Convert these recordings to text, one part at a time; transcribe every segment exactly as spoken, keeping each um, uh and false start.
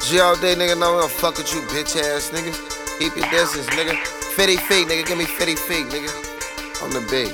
G all day, nigga, no, we don't fuck with you, bitch ass nigga. Keep your distance, nigga. fifty feet, nigga, give me fifty feet, nigga. On the beat.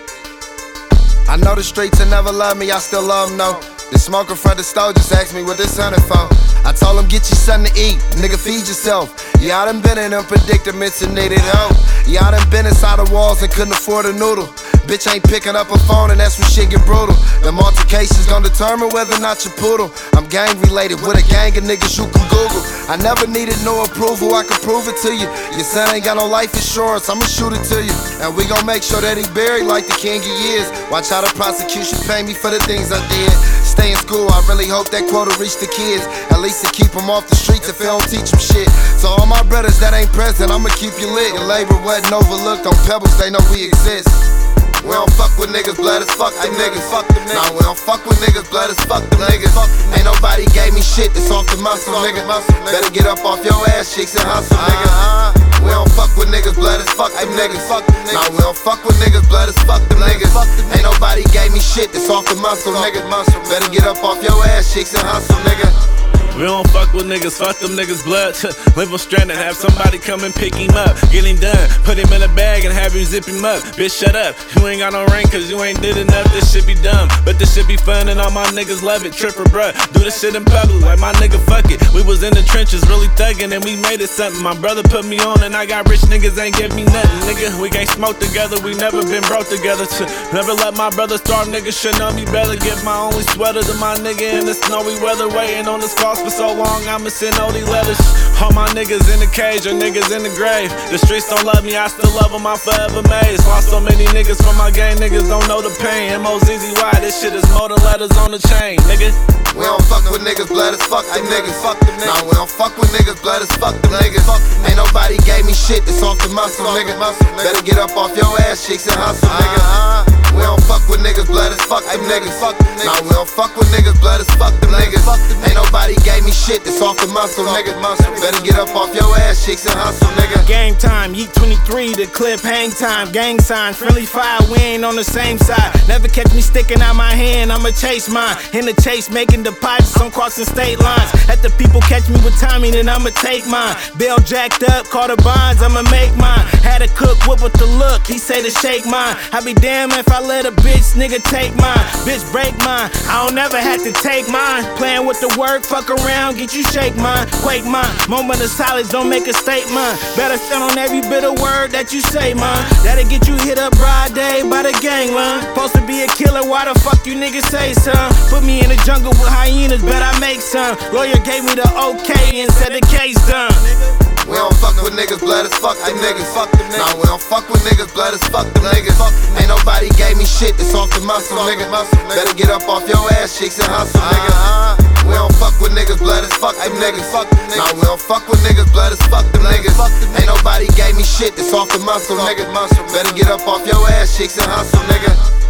I know the streets will never love me, I still love them, no. The smoker from the store just asked me what this hundred for. I told him get you something to eat, nigga, feed yourself. Yeah, I done been in them predicaments and needed help. Yeah, I done been inside the walls and couldn't afford a noodle. Bitch ain't picking up a phone and that's when shit get brutal. Them altercations gon' determine whether or not you poodle. I'm gang related with a gang of niggas you can Google. I never needed no approval, I can prove it to you. Your son ain't got no life insurance, I'ma shoot it to you. And we gon' make sure that he buried like the king of years. Watch how the prosecution pay me for the things I did. Stay in school, I really hope that quota reach the kids. At least to keep them off the streets if they don't teach them shit. So all my brothers that ain't present, I'ma keep you lit. Your labor wasn't overlooked on pebbles, they know we exist. We don't fuck with niggas, blood as fuck them niggas. Fuck them niggas. Nah, we don't fuck with niggas, blood as fuck them niggas. Ain't nobody gave me shit that's off the muscle, nigga. Better get up off your ass cheeks and hustle, nigga. We don't fuck with niggas, blood as fuck them niggas. Nah, we don't fuck with niggas, blood as fuck them niggas. Ain't nobody gave me shit that's off the muscle, nigga. Better get up off your ass cheeks and hustle, nigga. We don't fuck with niggas, fuck them niggas' blood. Live on stranded, have somebody come and pick him up. Get him done, put him in a bag and have him zip him up. Bitch, shut up, you ain't got no ring cause you ain't did enough. This shit be dumb, but this shit be fun and all my niggas love it. Tripper, bruh, do this shit in public like my nigga, fuck it. We was in the trenches really thuggin' and we made it something. My brother put me on and I got rich niggas ain't give me nothing. Nigga, we can't smoke together, we never been broke together. Never let my brother starve, niggas should know me better. Give my only sweater to my nigga in the snowy weather. Waiting on this cross for so long, I'ma send all these letters. All my niggas in the cage or niggas in the grave. The streets don't love me, I still love them, I'm forever amazed. Lost so many niggas from my gang, niggas don't know the pain. M O Z Z Y, this shit is more than letters on the chain, nigga. We don't fuck with niggas, blood as fuck them niggas. Fuck them niggas. Nah, we don't fuck with niggas, blood as fuck them niggas. Ain't nobody gave me shit that's off the muscle, nigga. Better get up off your ass cheeks and hustle, nigga. We don't fuck with niggas, blood as fuck them niggas. Nah, we don't fuck with niggas, blood as fuck them niggas. Ain't nobody gave me shit that's off the muscle, nigga. Better get up off your ass cheeks and hustle, nigga. Game time, Yeet twenty-three, the clip hang time. Gang signs, friendly fire, we ain't on the same side. Never catch me sticking out my hand, I'ma chase mine. In the chase, making deposits, I'm crossing state lines. Let the people catch me with timing, then I'ma take mine. Bill jacked up, call the bonds, I'ma make mine. Had a cook whip with the look, he say to shake mine. I be damn if I let a bitch nigga take mine. Bitch break mine, I don't never have to take mine. Playing with the word, fuck around, get you shake mine. Quake mine, moment of silence, don't make a statement. Better stand on every bit of word that you say, man. That'll get you hit up broad day by the gang, man. Supposed to be a killer, why the fuck you niggas say some? Put me in the jungle with hyenas, bet I make some. Lawyer gave me the okay and said the case done. We don't fuck with niggas, blood as fuck them niggas. Nah, we don't fuck with niggas, blood as fuck them niggas. Ain't nobody gave me shit that's off the muscle, nigga. Better get up off your ass cheeks and hustle, nigga. We don't fuck with niggas, blood as fuck them niggas. Nah, we don't fuck with niggas, blood as fuck them niggas. Ain't nobody gave me shit that's off the muscle, nigga. Better get up off your ass cheeks and hustle, nigga.